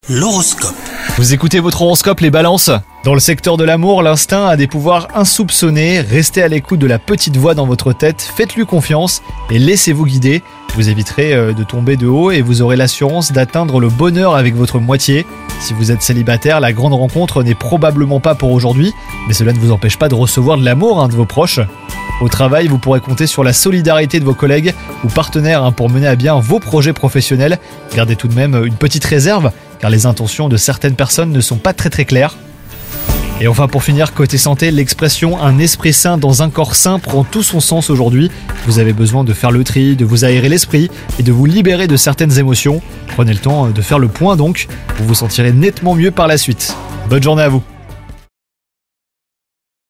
L'horoscope. Vous écoutez votre horoscope les balances ? Dans le secteur de l'amour, l'instinct a des pouvoirs insoupçonnés. Restez à l'écoute de la petite voix dans votre tête, faites-lui confiance et laissez-vous guider. Vous éviterez de tomber de haut et vous aurez l'assurance d'atteindre le bonheur avec votre moitié. Si vous êtes célibataire, la grande rencontre n'est probablement pas pour aujourd'hui, mais cela ne vous empêche pas de recevoir de l'amour de vos proches. Au travail, vous pourrez compter sur la solidarité de vos collègues ou partenaires pour mener à bien vos projets professionnels. Gardez tout de même une petite réserve, car les intentions de certaines personnes ne sont pas très claires. Et enfin, pour finir, côté santé, l'expression « un esprit sain dans un corps sain » prend tout son sens aujourd'hui. Vous avez besoin de faire le tri, de vous aérer l'esprit et de vous libérer de certaines émotions. Prenez le temps de faire le point donc, vous vous sentirez nettement mieux par la suite. Bonne journée à vous.